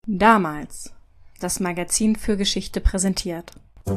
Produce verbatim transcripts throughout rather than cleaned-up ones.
Damals. Das Magazin für Geschichte präsentiert.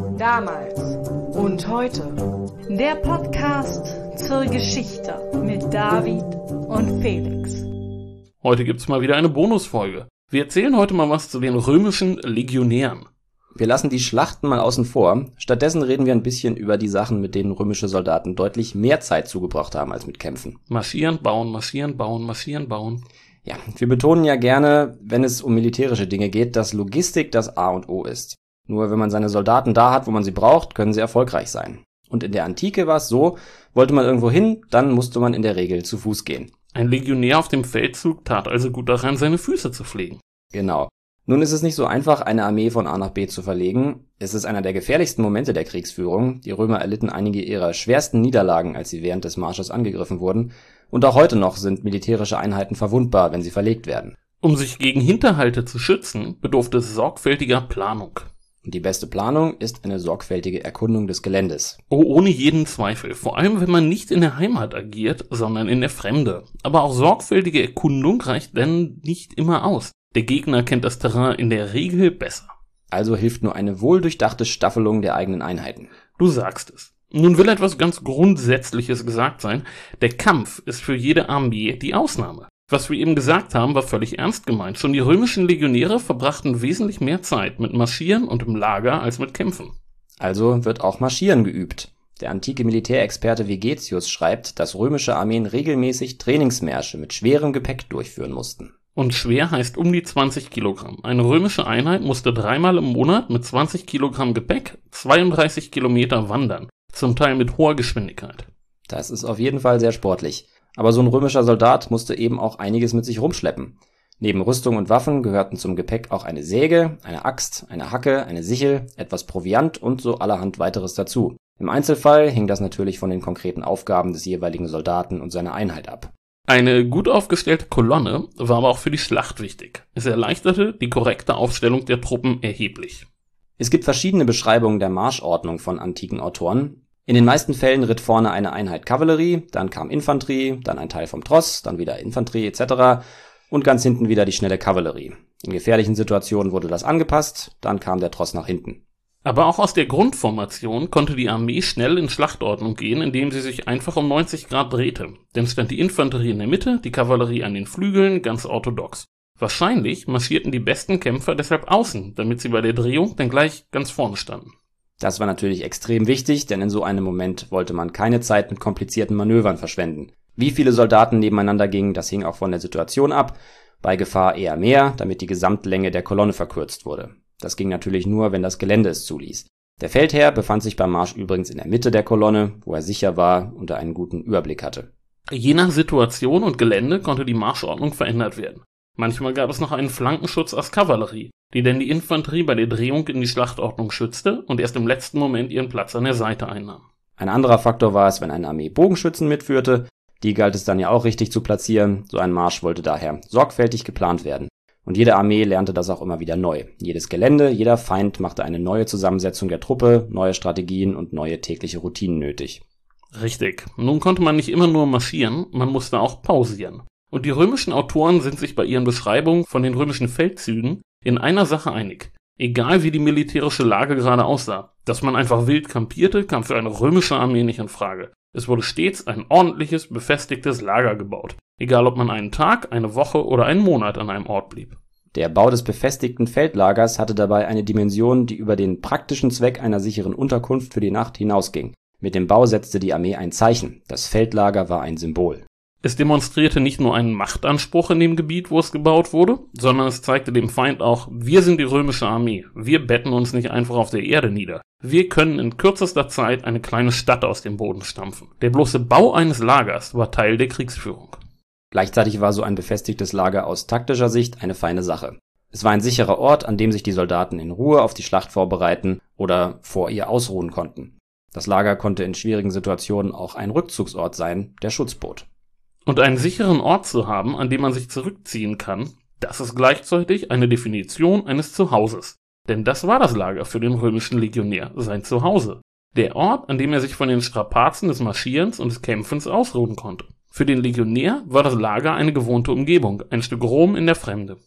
Damals und heute. Der Podcast zur Geschichte mit David und Felix. Heute gibt's mal wieder eine Bonusfolge. Wir erzählen heute mal was zu den römischen Legionären. Wir lassen die Schlachten mal außen vor. Stattdessen reden wir ein bisschen über die Sachen, mit denen römische Soldaten deutlich mehr Zeit zugebracht haben als mit Kämpfen. Marschieren, bauen, marschieren, bauen, marschieren, bauen. Ja, wir betonen ja gerne, wenn es um militärische Dinge geht, dass Logistik das A und O ist. Nur wenn man seine Soldaten da hat, wo man sie braucht, können sie erfolgreich sein. Und in der Antike war es so, wollte man irgendwo hin, dann musste man in der Regel zu Fuß gehen. Ein Legionär auf dem Feldzug tat also gut daran, seine Füße zu pflegen. Genau. Nun ist es nicht so einfach, eine Armee von A nach B zu verlegen. Es ist einer der gefährlichsten Momente der Kriegsführung. Die Römer erlitten einige ihrer schwersten Niederlagen, als sie während des Marsches angegriffen wurden. Und auch heute noch sind militärische Einheiten verwundbar, wenn sie verlegt werden. Um sich gegen Hinterhalte zu schützen, bedurfte es sorgfältiger Planung. Und die beste Planung ist eine sorgfältige Erkundung des Geländes. Oh, ohne jeden Zweifel. Vor allem, wenn man nicht in der Heimat agiert, sondern in der Fremde. Aber auch sorgfältige Erkundung reicht denn nicht immer aus. Der Gegner kennt das Terrain in der Regel besser. Also hilft nur eine wohldurchdachte Staffelung der eigenen Einheiten. Du sagst es. Nun will etwas ganz Grundsätzliches gesagt sein. Der Kampf ist für jede Armee die Ausnahme. Was wir eben gesagt haben, war völlig ernst gemeint. Schon die römischen Legionäre verbrachten wesentlich mehr Zeit mit Marschieren und im Lager als mit Kämpfen. Also wird auch Marschieren geübt. Der antike Militärexperte Vegetius schreibt, dass römische Armeen regelmäßig Trainingsmärsche mit schwerem Gepäck durchführen mussten. Und schwer heißt um die zwanzig Kilogramm. Eine römische Einheit musste dreimal im Monat mit zwanzig Kilogramm Gepäck zweiunddreißig Kilometer wandern, zum Teil mit hoher Geschwindigkeit. Das ist auf jeden Fall sehr sportlich. Aber so ein römischer Soldat musste eben auch einiges mit sich rumschleppen. Neben Rüstung und Waffen gehörten zum Gepäck auch eine Säge, eine Axt, eine Hacke, eine Sichel, etwas Proviant und so allerhand weiteres dazu. Im Einzelfall hing das natürlich von den konkreten Aufgaben des jeweiligen Soldaten und seiner Einheit ab. Eine gut aufgestellte Kolonne war aber auch für die Schlacht wichtig. Es erleichterte die korrekte Aufstellung der Truppen erheblich. Es gibt verschiedene Beschreibungen der Marschordnung von antiken Autoren. In den meisten Fällen ritt vorne eine Einheit Kavallerie, dann kam Infanterie, dann ein Teil vom Tross, dann wieder Infanterie et cetera und ganz hinten wieder die schnelle Kavallerie. In gefährlichen Situationen wurde das angepasst, dann kam der Tross nach hinten. Aber auch aus der Grundformation konnte die Armee schnell in Schlachtordnung gehen, indem sie sich einfach um neunzig Grad drehte. Denn stand die Infanterie in der Mitte, die Kavallerie an den Flügeln, ganz orthodox. Wahrscheinlich marschierten die besten Kämpfer deshalb außen, damit sie bei der Drehung dann gleich ganz vorne standen. Das war natürlich extrem wichtig, denn in so einem Moment wollte man keine Zeit mit komplizierten Manövern verschwenden. Wie viele Soldaten nebeneinander gingen, das hing auch von der Situation ab. Bei Gefahr eher mehr, damit die Gesamtlänge der Kolonne verkürzt wurde. Das ging natürlich nur, wenn das Gelände es zuließ. Der Feldherr befand sich beim Marsch übrigens in der Mitte der Kolonne, wo er sicher war und er einen guten Überblick hatte. Je nach Situation und Gelände konnte die Marschordnung verändert werden. Manchmal gab es noch einen Flankenschutz aus Kavallerie, die denn die Infanterie bei der Drehung in die Schlachtordnung schützte und erst im letzten Moment ihren Platz an der Seite einnahm. Ein anderer Faktor war es, wenn eine Armee Bogenschützen mitführte. Die galt es dann ja auch richtig zu platzieren. So ein Marsch wollte daher sorgfältig geplant werden. Und jede Armee lernte das auch immer wieder neu. Jedes Gelände, jeder Feind machte eine neue Zusammensetzung der Truppe, neue Strategien und neue tägliche Routinen nötig. Richtig. Nun konnte man nicht immer nur marschieren, man musste auch pausieren. Und die römischen Autoren sind sich bei ihren Beschreibungen von den römischen Feldzügen in einer Sache einig. Egal wie die militärische Lage gerade aussah, dass man einfach wild kampierte, kam für eine römische Armee nicht in Frage. Es wurde stets ein ordentliches, befestigtes Lager gebaut. Egal ob man einen Tag, eine Woche oder einen Monat an einem Ort blieb. Der Bau des befestigten Feldlagers hatte dabei eine Dimension, die über den praktischen Zweck einer sicheren Unterkunft für die Nacht hinausging. Mit dem Bau setzte die Armee ein Zeichen. Das Feldlager war ein Symbol. Es demonstrierte nicht nur einen Machtanspruch in dem Gebiet, wo es gebaut wurde, sondern es zeigte dem Feind auch, wir sind die römische Armee, wir betten uns nicht einfach auf der Erde nieder. Wir können in kürzester Zeit eine kleine Stadt aus dem Boden stampfen. Der bloße Bau eines Lagers war Teil der Kriegsführung. Gleichzeitig war so ein befestigtes Lager aus taktischer Sicht eine feine Sache. Es war ein sicherer Ort, an dem sich die Soldaten in Ruhe auf die Schlacht vorbereiten oder vor ihr ausruhen konnten. Das Lager konnte in schwierigen Situationen auch ein Rückzugsort sein, der Schutz bot. Und einen sicheren Ort zu haben, an dem man sich zurückziehen kann, das ist gleichzeitig eine Definition eines Zuhauses. Denn das war das Lager für den römischen Legionär, sein Zuhause. Der Ort, an dem er sich von den Strapazen des Marschierens und des Kämpfens ausruhen konnte. Für den Legionär war das Lager eine gewohnte Umgebung, ein Stück Rom in der Fremde.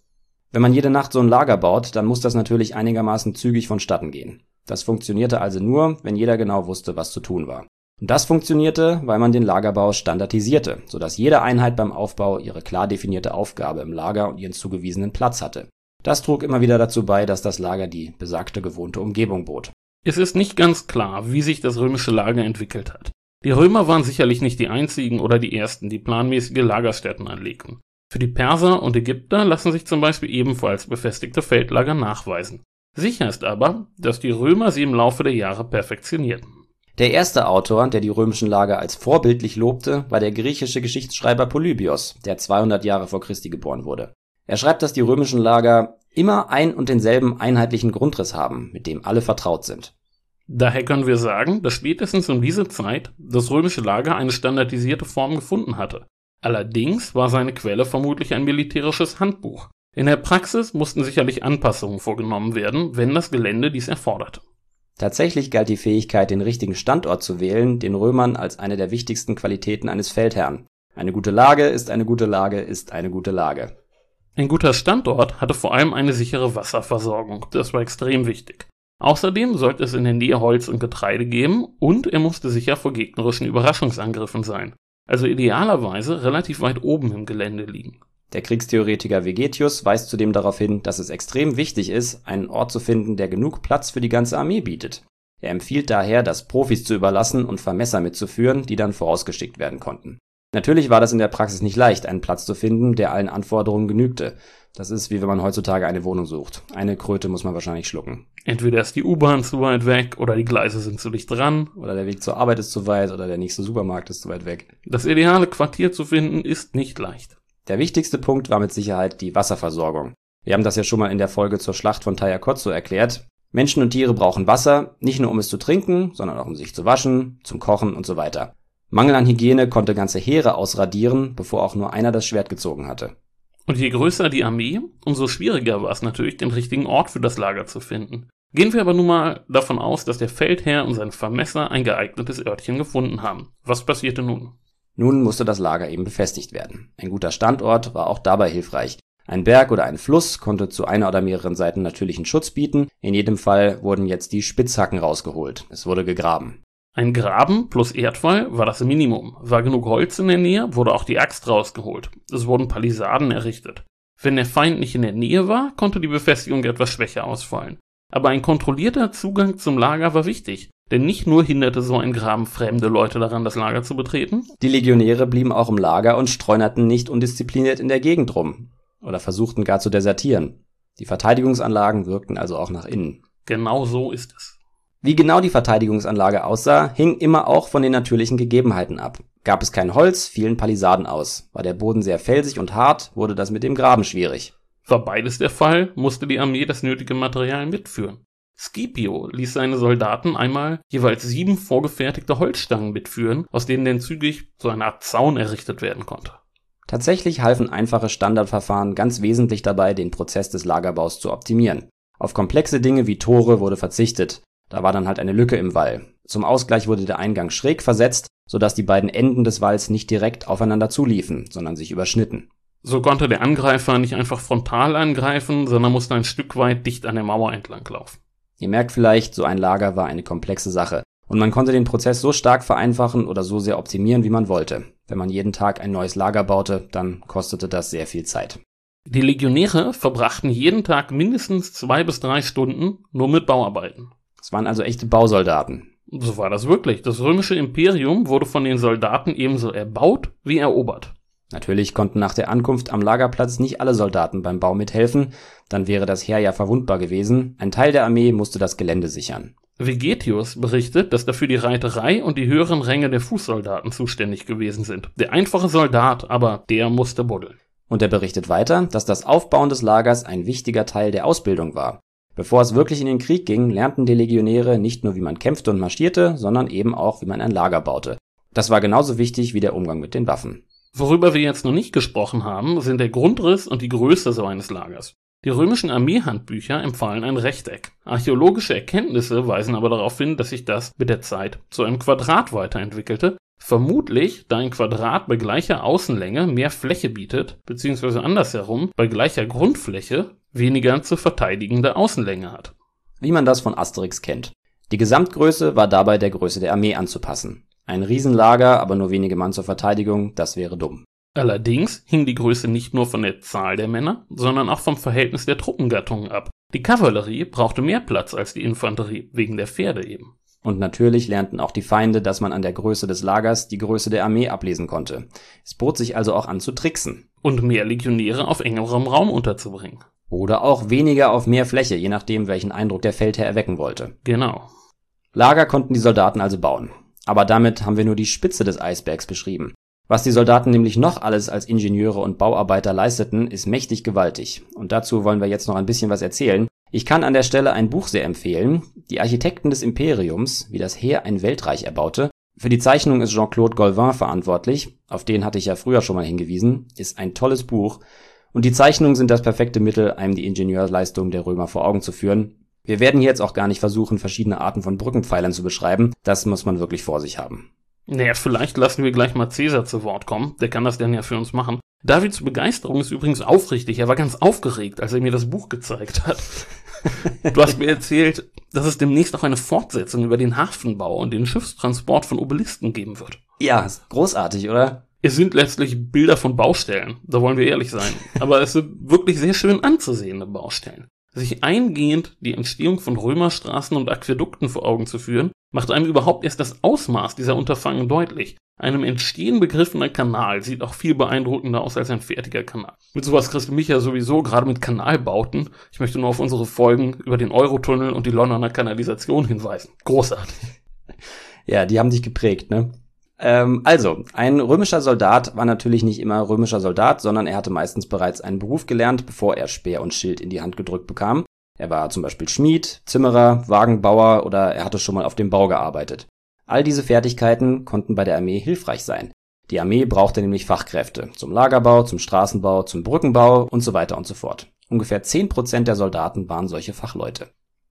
Wenn man jede Nacht so ein Lager baut, dann muss das natürlich einigermaßen zügig vonstatten gehen. Das funktionierte also nur, wenn jeder genau wusste, was zu tun war. Und das funktionierte, weil man den Lagerbau standardisierte, sodass jede Einheit beim Aufbau ihre klar definierte Aufgabe im Lager und ihren zugewiesenen Platz hatte. Das trug immer wieder dazu bei, dass das Lager die besagte gewohnte Umgebung bot. Es ist nicht ganz klar, wie sich das römische Lager entwickelt hat. Die Römer waren sicherlich nicht die einzigen oder die ersten, die planmäßige Lagerstätten anlegten. Für die Perser und Ägypter lassen sich zum Beispiel ebenfalls befestigte Feldlager nachweisen. Sicher ist aber, dass die Römer sie im Laufe der Jahre perfektionierten. Der erste Autor, der die römischen Lager als vorbildlich lobte, war der griechische Geschichtsschreiber Polybios, der zweihundert Jahre vor Christi geboren wurde. Er schreibt, dass die römischen Lager immer ein und denselben einheitlichen Grundriss haben, mit dem alle vertraut sind. Daher können wir sagen, dass spätestens um diese Zeit das römische Lager eine standardisierte Form gefunden hatte. Allerdings war seine Quelle vermutlich ein militärisches Handbuch. In der Praxis mussten sicherlich Anpassungen vorgenommen werden, wenn das Gelände dies erforderte. Tatsächlich galt die Fähigkeit, den richtigen Standort zu wählen, den Römern als eine der wichtigsten Qualitäten eines Feldherrn. Eine gute Lage ist eine gute Lage ist eine gute Lage. Ein guter Standort hatte vor allem eine sichere Wasserversorgung, das war extrem wichtig. Außerdem sollte es in der Nähe Holz und Getreide geben und er musste sicher vor gegnerischen Überraschungsangriffen sein. Also idealerweise relativ weit oben im Gelände liegen. Der Kriegstheoretiker Vegetius weist zudem darauf hin, dass es extrem wichtig ist, einen Ort zu finden, der genug Platz für die ganze Armee bietet. Er empfiehlt daher, das Profis zu überlassen und Vermesser mitzuführen, die dann vorausgeschickt werden konnten. Natürlich war das in der Praxis nicht leicht, einen Platz zu finden, der allen Anforderungen genügte. Das ist, wie wenn man heutzutage eine Wohnung sucht. Eine Kröte muss man wahrscheinlich schlucken. Entweder ist die U-Bahn zu weit weg oder die Gleise sind zu dicht dran. Oder der Weg zur Arbeit ist zu weit oder der nächste Supermarkt ist zu weit weg. Das ideale Quartier zu finden ist nicht leicht. Der wichtigste Punkt war mit Sicherheit die Wasserversorgung. Wir haben das ja schon mal in der Folge zur Schlacht von Tajakotso erklärt. Menschen und Tiere brauchen Wasser, nicht nur um es zu trinken, sondern auch um sich zu waschen, zum Kochen und so weiter. Mangel an Hygiene konnte ganze Heere ausradieren, bevor auch nur einer das Schwert gezogen hatte. Und je größer die Armee, umso schwieriger war es natürlich, den richtigen Ort für das Lager zu finden. Gehen wir aber nun mal davon aus, dass der Feldherr und sein Vermesser ein geeignetes Örtchen gefunden haben. Was passierte nun? Nun musste das Lager eben befestigt werden. Ein guter Standort war auch dabei hilfreich. Ein Berg oder ein Fluss konnte zu einer oder mehreren Seiten natürlichen Schutz bieten. In jedem Fall wurden jetzt die Spitzhacken rausgeholt. Es wurde gegraben. Ein Graben plus Erdwall war das Minimum. War genug Holz in der Nähe, wurde auch die Axt rausgeholt. Es wurden Palisaden errichtet. Wenn der Feind nicht in der Nähe war, konnte die Befestigung etwas schwächer ausfallen. Aber ein kontrollierter Zugang zum Lager war wichtig, denn nicht nur hinderte so ein Graben fremde Leute daran, das Lager zu betreten. Die Legionäre blieben auch im Lager und streunerten nicht undiszipliniert in der Gegend rum oder versuchten gar zu desertieren. Die Verteidigungsanlagen wirkten also auch nach innen. Genau so ist es. Wie genau die Verteidigungsanlage aussah, hing immer auch von den natürlichen Gegebenheiten ab. Gab es kein Holz, fielen Palisaden aus. War der Boden sehr felsig und hart, wurde das mit dem Graben schwierig. War beides der Fall, musste die Armee das nötige Material mitführen. Scipio ließ seine Soldaten einmal jeweils sieben vorgefertigte Holzstangen mitführen, aus denen dann zügig so eine Art Zaun errichtet werden konnte. Tatsächlich halfen einfache Standardverfahren ganz wesentlich dabei, den Prozess des Lagerbaus zu optimieren. Auf komplexe Dinge wie Tore wurde verzichtet. Da war dann halt eine Lücke im Wall. Zum Ausgleich wurde der Eingang schräg versetzt, sodass die beiden Enden des Walls nicht direkt aufeinander zuliefen, sondern sich überschnitten. So konnte der Angreifer nicht einfach frontal angreifen, sondern musste ein Stück weit dicht an der Mauer entlang laufen. Ihr merkt vielleicht, so ein Lager war eine komplexe Sache. Und man konnte den Prozess so stark vereinfachen oder so sehr optimieren, wie man wollte. Wenn man jeden Tag ein neues Lager baute, dann kostete das sehr viel Zeit. Die Legionäre verbrachten jeden Tag mindestens zwei bis drei Stunden nur mit Bauarbeiten. Es waren also echte Bausoldaten. So war das wirklich. Das römische Imperium wurde von den Soldaten ebenso erbaut wie erobert. Natürlich konnten nach der Ankunft am Lagerplatz nicht alle Soldaten beim Bau mithelfen, dann wäre das Heer ja verwundbar gewesen. Ein Teil der Armee musste das Gelände sichern. Vegetius berichtet, dass dafür die Reiterei und die höheren Ränge der Fußsoldaten zuständig gewesen sind. Der einfache Soldat, aber der musste buddeln. Und er berichtet weiter, dass das Aufbauen des Lagers ein wichtiger Teil der Ausbildung war. Bevor es wirklich in den Krieg ging, lernten die Legionäre nicht nur, wie man kämpfte und marschierte, sondern eben auch, wie man ein Lager baute. Das war genauso wichtig wie der Umgang mit den Waffen. Worüber wir jetzt noch nicht gesprochen haben, sind der Grundriss und die Größe so eines Lagers. Die römischen Armeehandbücher empfahlen ein Rechteck. Archäologische Erkenntnisse weisen aber darauf hin, dass sich das mit der Zeit zu einem Quadrat weiterentwickelte. Vermutlich, da ein Quadrat bei gleicher Außenlänge mehr Fläche bietet, beziehungsweise andersherum, bei gleicher Grundfläche weniger zu verteidigende Außenlänge hat. Wie man das von Asterix kennt. Die Gesamtgröße war dabei der Größe der Armee anzupassen. Ein Riesenlager, aber nur wenige Mann zur Verteidigung, das wäre dumm. Allerdings hing die Größe nicht nur von der Zahl der Männer, sondern auch vom Verhältnis der Truppengattungen ab. Die Kavallerie brauchte mehr Platz als die Infanterie, wegen der Pferde eben. Und natürlich lernten auch die Feinde, dass man an der Größe des Lagers die Größe der Armee ablesen konnte. Es bot sich also auch an zu tricksen. Und mehr Legionäre auf engerem Raum unterzubringen. Oder auch weniger auf mehr Fläche, je nachdem, welchen Eindruck der Feldherr erwecken wollte. Genau. Lager konnten die Soldaten also bauen. Aber damit haben wir nur die Spitze des Eisbergs beschrieben. Was die Soldaten nämlich noch alles als Ingenieure und Bauarbeiter leisteten, ist mächtig gewaltig. Und dazu wollen wir jetzt noch ein bisschen was erzählen. Ich kann an der Stelle ein Buch sehr empfehlen. Die Architekten des Imperiums, wie das Heer ein Weltreich erbaute. Für die Zeichnung ist Jean-Claude Golvin verantwortlich. Auf den hatte ich ja früher schon mal hingewiesen. Ist ein tolles Buch. Und die Zeichnungen sind das perfekte Mittel, einem die Ingenieursleistung der Römer vor Augen zu führen. Wir werden jetzt auch gar nicht versuchen, verschiedene Arten von Brückenpfeilern zu beschreiben. Das muss man wirklich vor sich haben. Naja, vielleicht lassen wir gleich mal Cäsar zu Wort kommen. Der kann das dann ja für uns machen. Davids Begeisterung ist übrigens aufrichtig. Er war ganz aufgeregt, als er mir das Buch gezeigt hat. Du hast mir erzählt, dass es demnächst auch eine Fortsetzung über den Hafenbau und den Schiffstransport von Obelisken geben wird. Ja, ist großartig, oder? Es sind letztlich Bilder von Baustellen, da wollen wir ehrlich sein. Aber es sind wirklich sehr schön anzusehende Baustellen. Sich eingehend die Entstehung von Römerstraßen und Aquädukten vor Augen zu führen, macht einem überhaupt erst das Ausmaß dieser Unterfangen deutlich. Einem entstehen begriffener Kanal sieht auch viel beeindruckender aus als ein fertiger Kanal. Mit sowas kriegst du mich ja sowieso, gerade mit Kanalbauten. Ich möchte nur auf unsere Folgen über den Eurotunnel und die Londoner Kanalisation hinweisen. Großartig. Ja, die haben dich geprägt, ne? Ähm, also, ein römischer Soldat war natürlich nicht immer römischer Soldat, sondern er hatte meistens bereits einen Beruf gelernt, bevor er Speer und Schild in die Hand gedrückt bekam. Er war zum Beispiel Schmied, Zimmerer, Wagenbauer oder er hatte schon mal auf dem Bau gearbeitet. All diese Fertigkeiten konnten bei der Armee hilfreich sein. Die Armee brauchte nämlich Fachkräfte zum Lagerbau, zum Straßenbau, zum Brückenbau und so weiter und so fort. Ungefähr zehn Prozent der Soldaten waren solche Fachleute.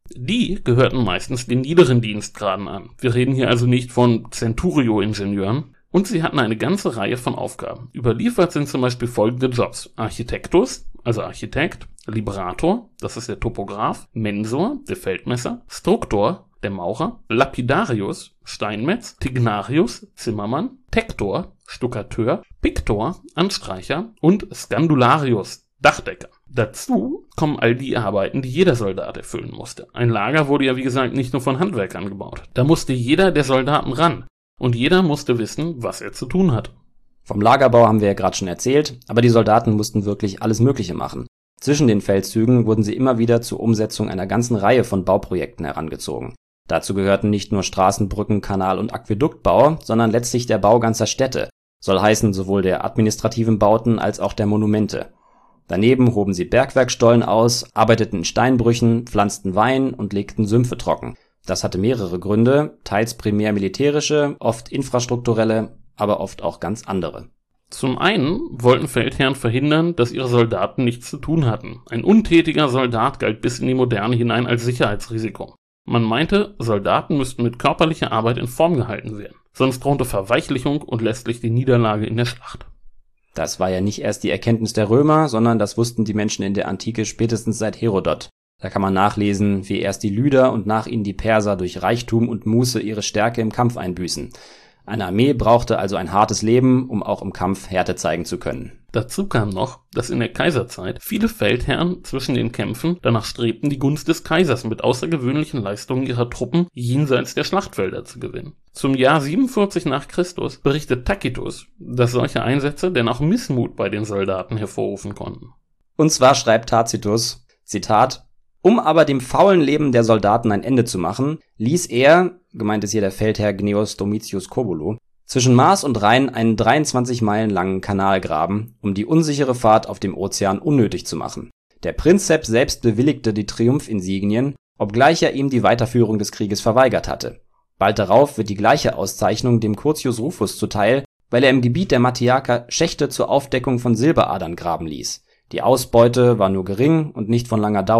Die gehörten meistens den niederen Dienstgraden an. Wir reden hier also nicht von Centurio-Ingenieuren. Und sie hatten eine ganze Reihe von Aufgaben. Überliefert sind zum Beispiel folgende Jobs. Architectus, also Architekt, Librator, das ist der Topograph, Mensor, der Feldmesser, Struktor, der Maurer, Lapidarius, Steinmetz, Tignarius, Zimmermann, Tektor, Stuckateur, Pictor, Anstreicher und Scandularius, Dachdecker. Dazu kommen all die Arbeiten, die jeder Soldat erfüllen musste. Ein Lager wurde ja wie gesagt nicht nur von Handwerkern gebaut. Da musste jeder der Soldaten ran. Und jeder musste wissen, was er zu tun hat. Vom Lagerbau haben wir ja gerade schon erzählt, aber die Soldaten mussten wirklich alles Mögliche machen. Zwischen den Feldzügen wurden sie immer wieder zur Umsetzung einer ganzen Reihe von Bauprojekten herangezogen. Dazu gehörten nicht nur Straßen, Brücken, Kanal- und Aquäduktbau, sondern letztlich der Bau ganzer Städte. Soll heißen sowohl der administrativen Bauten als auch der Monumente. Daneben hoben sie Bergwerkstollen aus, arbeiteten in Steinbrüchen, pflanzten Wein und legten Sümpfe trocken. Das hatte mehrere Gründe, teils primär militärische, oft infrastrukturelle, aber oft auch ganz andere. Zum einen wollten Feldherren verhindern, dass ihre Soldaten nichts zu tun hatten. Ein untätiger Soldat galt bis in die Moderne hinein als Sicherheitsrisiko. Man meinte, Soldaten müssten mit körperlicher Arbeit in Form gehalten werden, sonst drohte Verweichlichung und letztlich die Niederlage in der Schlacht. Das war ja nicht erst die Erkenntnis der Römer, sondern das wussten die Menschen in der Antike spätestens seit Herodot. Da kann man nachlesen, wie erst die Lyder und nach ihnen die Perser durch Reichtum und Muße ihre Stärke im Kampf einbüßen. Eine Armee brauchte also ein hartes Leben, um auch im Kampf Härte zeigen zu können. Dazu kam noch, dass in der Kaiserzeit viele Feldherren zwischen den Kämpfen danach strebten, die Gunst des Kaisers mit außergewöhnlichen Leistungen ihrer Truppen jenseits der Schlachtfelder zu gewinnen. Zum Jahr siebenundvierzig nach Christus berichtet Tacitus, dass solche Einsätze denn auch Missmut bei den Soldaten hervorrufen konnten. Und zwar schreibt Tacitus, Zitat, um aber dem faulen Leben der Soldaten ein Ende zu machen, ließ er, gemeint ist hier der Feldherr Gnaeus Domitius Corbulo, zwischen Mars und Rhein einen dreiundzwanzig Meilen langen Kanal graben, um die unsichere Fahrt auf dem Ozean unnötig zu machen. Der Prinzeps selbst bewilligte die Triumphinsignien, obgleich er ihm die Weiterführung des Krieges verweigert hatte. Bald darauf wird die gleiche Auszeichnung dem Curtius Rufus zuteil, weil er im Gebiet der Mattiaker Schächte zur Aufdeckung von Silberadern graben ließ. Die Ausbeute war nur gering und nicht von langer Dauer.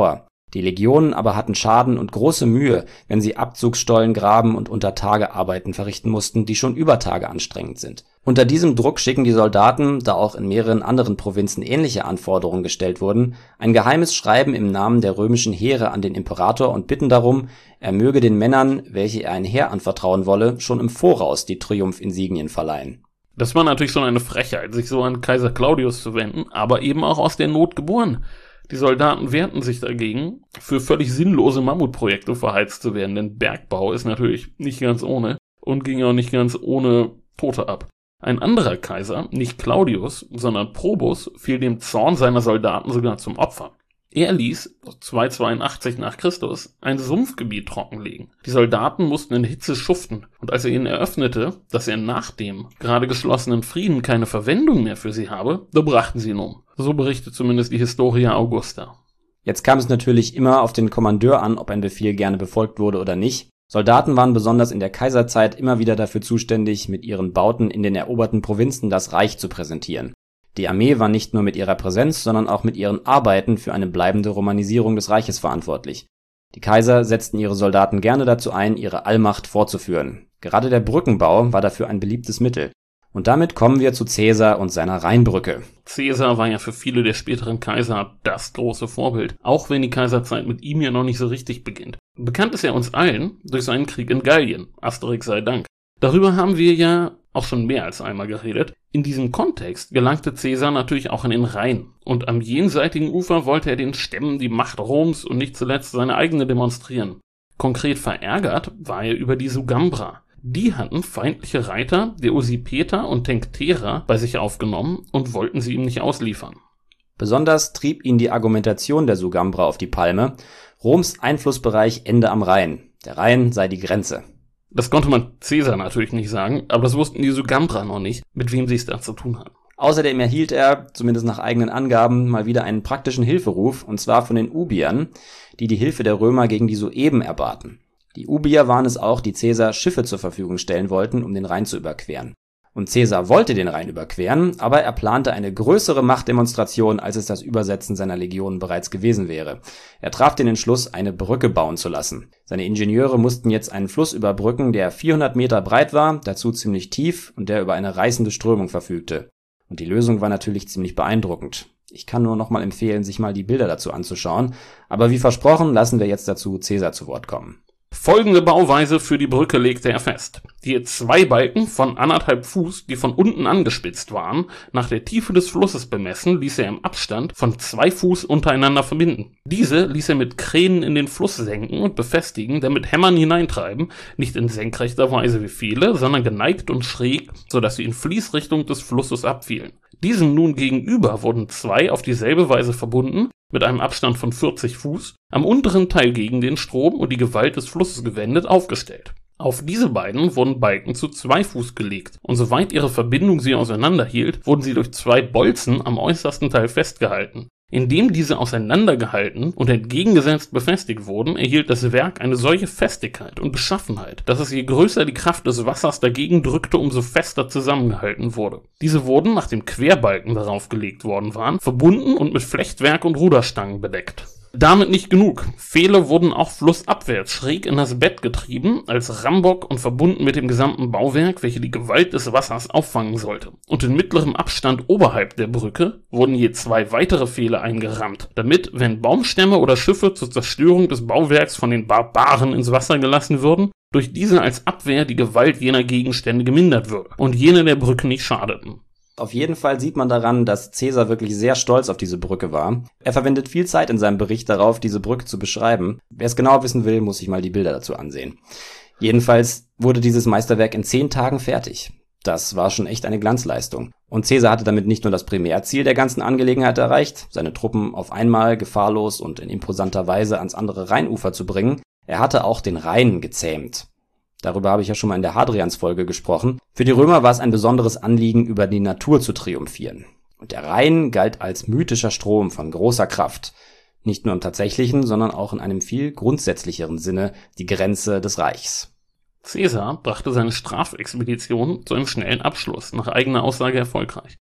Die Legionen aber hatten Schaden und große Mühe, wenn sie Abzugsstollen graben und unter Tage Arbeiten verrichten mussten, die schon über Tage anstrengend sind. Unter diesem Druck schicken die Soldaten, da auch in mehreren anderen Provinzen ähnliche Anforderungen gestellt wurden, ein geheimes Schreiben im Namen der römischen Heere an den Imperator und bitten darum, er möge den Männern, welche er ein Heer anvertrauen wolle, schon im Voraus die Triumphinsignien verleihen. Das war natürlich schon eine Frechheit, sich so an Kaiser Claudius zu wenden, aber eben auch aus der Not geboren. Die Soldaten wehrten sich dagegen, für völlig sinnlose Mammutprojekte verheizt zu werden, denn Bergbau ist natürlich nicht ganz ohne und ging auch nicht ganz ohne Tote ab. Ein anderer Kaiser, nicht Claudius, sondern Probus, fiel dem Zorn seiner Soldaten sogar zum Opfer. Er ließ, zweihundertzweiundachtzig nach Christus, ein Sumpfgebiet trockenlegen. Die Soldaten mussten in Hitze schuften, und als er ihnen eröffnete, dass er nach dem gerade geschlossenen Frieden keine Verwendung mehr für sie habe, da brachten sie ihn um. So berichtet zumindest die Historia Augusta. Jetzt kam es natürlich immer auf den Kommandeur an, ob ein Befehl gerne befolgt wurde oder nicht. Soldaten waren besonders in der Kaiserzeit immer wieder dafür zuständig, mit ihren Bauten in den eroberten Provinzen das Reich zu präsentieren. Die Armee war nicht nur mit ihrer Präsenz, sondern auch mit ihren Arbeiten für eine bleibende Romanisierung des Reiches verantwortlich. Die Kaiser setzten ihre Soldaten gerne dazu ein, ihre Allmacht fortzuführen. Gerade der Brückenbau war dafür ein beliebtes Mittel. Und damit kommen wir zu Caesar und seiner Rheinbrücke. Caesar war ja für viele der späteren Kaiser das große Vorbild, auch wenn die Kaiserzeit mit ihm ja noch nicht so richtig beginnt. Bekannt ist er uns allen durch seinen Krieg in Gallien, Asterix sei Dank. Darüber haben wir ja auch schon mehr als einmal geredet. In diesem Kontext gelangte Caesar natürlich auch an den Rhein. Und am jenseitigen Ufer wollte er den Stämmen die Macht Roms und nicht zuletzt seine eigene demonstrieren. Konkret verärgert war er über die Sugambrer. Die hatten feindliche Reiter der Usipeter und Tencterer bei sich aufgenommen und wollten sie ihm nicht ausliefern. Besonders trieb ihn die Argumentation der Sugambrer auf die Palme. Roms Einflussbereich ende am Rhein. Der Rhein sei die Grenze. Das konnte man Caesar natürlich nicht sagen, aber das wussten die Sugambrer noch nicht, mit wem sie es da zu tun haben. Außerdem erhielt er, zumindest nach eigenen Angaben, mal wieder einen praktischen Hilferuf, und zwar von den Ubiern, die die Hilfe der Römer gegen die Sueben erbaten. Die Ubier waren es auch, die Caesar Schiffe zur Verfügung stellen wollten, um den Rhein zu überqueren. Und Caesar wollte den Rhein überqueren, aber er plante eine größere Machtdemonstration, als es das Übersetzen seiner Legionen bereits gewesen wäre. Er traf den Entschluss, eine Brücke bauen zu lassen. Seine Ingenieure mussten jetzt einen Fluss überbrücken, der vierhundert Meter breit war, dazu ziemlich tief und der über eine reißende Strömung verfügte. Und die Lösung war natürlich ziemlich beeindruckend. Ich kann nur noch mal empfehlen, sich mal die Bilder dazu anzuschauen. Aber wie versprochen, lassen wir jetzt dazu Caesar zu Wort kommen. Folgende Bauweise für die Brücke legte er fest. Die zwei Balken von anderthalb Fuß, die von unten angespitzt waren, nach der Tiefe des Flusses bemessen, ließ er im Abstand von zwei Fuß untereinander verbinden. Diese ließ er mit Kränen in den Fluss senken und befestigen, dann mit Hämmern hineintreiben, nicht in senkrechter Weise wie viele, sondern geneigt und schräg, sodass sie in Fließrichtung des Flusses abfielen. Diesen nun gegenüber wurden zwei auf dieselbe Weise verbunden, mit einem Abstand von vierzig Fuß, am unteren Teil gegen den Strom und die Gewalt des Flusses gewendet aufgestellt. Auf diese beiden wurden Balken zu zwei Fuß gelegt, und soweit ihre Verbindung sie auseinanderhielt, wurden sie durch zwei Bolzen am äußersten Teil festgehalten. Indem diese auseinandergehalten und entgegengesetzt befestigt wurden, erhielt das Werk eine solche Festigkeit und Beschaffenheit, dass es je größer die Kraft des Wassers dagegen drückte, umso fester zusammengehalten wurde. Diese wurden, nachdem Querbalken darauf gelegt worden waren, verbunden und mit Flechtwerk und Ruderstangen bedeckt. Damit nicht genug. Pfähle wurden auch flussabwärts schräg in das Bett getrieben, als Rambock und verbunden mit dem gesamten Bauwerk, welche die Gewalt des Wassers auffangen sollte. Und in mittlerem Abstand oberhalb der Brücke wurden je zwei weitere Pfähle eingerammt, damit, wenn Baumstämme oder Schiffe zur Zerstörung des Bauwerks von den Barbaren ins Wasser gelassen würden, durch diese als Abwehr die Gewalt jener Gegenstände gemindert würde und jene der Brücke nicht schadeten. Auf jeden Fall sieht man daran, dass Caesar wirklich sehr stolz auf diese Brücke war. Er verwendet viel Zeit in seinem Bericht darauf, diese Brücke zu beschreiben. Wer es genau wissen will, muss sich mal die Bilder dazu ansehen. Jedenfalls wurde dieses Meisterwerk in zehn Tagen fertig. Das war schon echt eine Glanzleistung. Und Caesar hatte damit nicht nur das Primärziel der ganzen Angelegenheit erreicht, seine Truppen auf einmal gefahrlos und in imposanter Weise ans andere Rheinufer zu bringen, er hatte auch den Rhein gezähmt. Darüber habe ich ja schon mal in der Hadrians-Folge gesprochen. Für die Römer war es ein besonderes Anliegen, über die Natur zu triumphieren. Und der Rhein galt als mythischer Strom von großer Kraft. Nicht nur im tatsächlichen, sondern auch in einem viel grundsätzlicheren Sinne die Grenze des Reichs. Caesar brachte seine Strafexpedition zu einem schnellen Abschluss, nach eigener Aussage erfolgreich.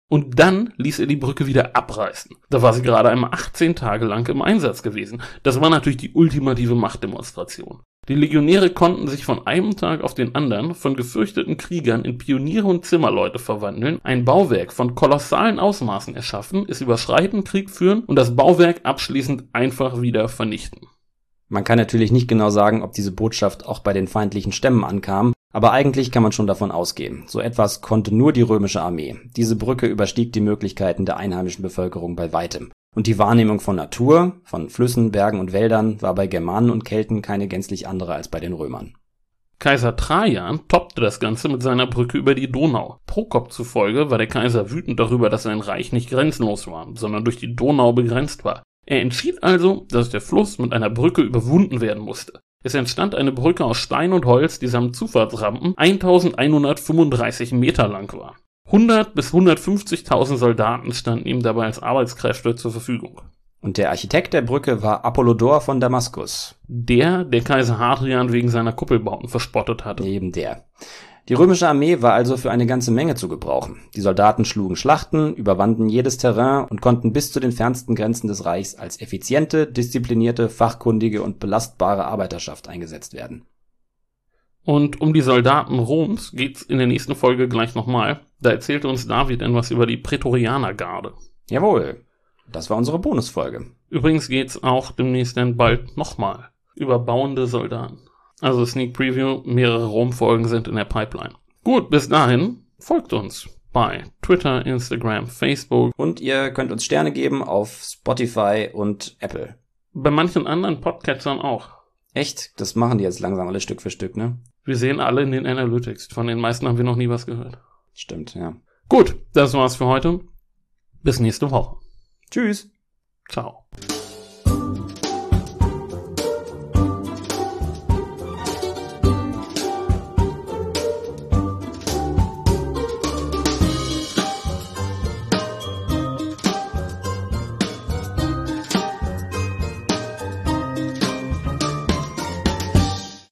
Und dann ließ er die Brücke wieder abreißen. Da war sie gerade einmal achtzehn Tage lang im Einsatz gewesen. Das war natürlich die ultimative Machtdemonstration. Die Legionäre konnten sich von einem Tag auf den anderen von gefürchteten Kriegern in Pioniere und Zimmerleute verwandeln, ein Bauwerk von kolossalen Ausmaßen erschaffen, es überschreiten, Krieg führen und das Bauwerk abschließend einfach wieder vernichten. Man kann natürlich nicht genau sagen, ob diese Botschaft auch bei den feindlichen Stämmen ankam, aber eigentlich kann man schon davon ausgehen. So etwas konnte nur die römische Armee. Diese Brücke überstieg die Möglichkeiten der einheimischen Bevölkerung bei weitem. Und die Wahrnehmung von Natur, von Flüssen, Bergen und Wäldern war bei Germanen und Kelten keine gänzlich andere als bei den Römern. Kaiser Trajan toppte das Ganze mit seiner Brücke über die Donau. Prokop zufolge war der Kaiser wütend darüber, dass sein Reich nicht grenzenlos war, sondern durch die Donau begrenzt war. Er entschied also, dass der Fluss mit einer Brücke überwunden werden musste. Es entstand eine Brücke aus Stein und Holz, die samt Zufahrtsrampen eintausendeinhundertfünfunddreißig Meter lang war. hundert bis hundertfünfzigtausend Soldaten standen ihm dabei als Arbeitskräfte zur Verfügung. Und der Architekt der Brücke war Apollodor von Damaskus. Der, der Kaiser Hadrian wegen seiner Kuppelbauten verspottet hatte. Eben der. Die römische Armee war also für eine ganze Menge zu gebrauchen. Die Soldaten schlugen Schlachten, überwanden jedes Terrain und konnten bis zu den fernsten Grenzen des Reichs als effiziente, disziplinierte, fachkundige und belastbare Arbeiterschaft eingesetzt werden. Und um die Soldaten Roms geht's in der nächsten Folge gleich nochmal. Da erzählte uns David etwas über die Prätorianergarde. Jawohl, das war unsere Bonusfolge. Übrigens geht's auch demnächst dann bald nochmal über bauende Soldaten. Also Sneak Preview, mehrere Rom-Folgen sind in der Pipeline. Gut, bis dahin, folgt uns bei Twitter, Instagram, Facebook. Und ihr könnt uns Sterne geben auf Spotify und Apple. Bei manchen anderen Podcatchern auch. Echt? Das machen die jetzt langsam alle Stück für Stück, ne? Wir sehen alle in den Analytics. Von den meisten haben wir noch nie was gehört. Stimmt, ja. Gut, das war's für heute. Bis nächste Woche. Tschüss. Ciao.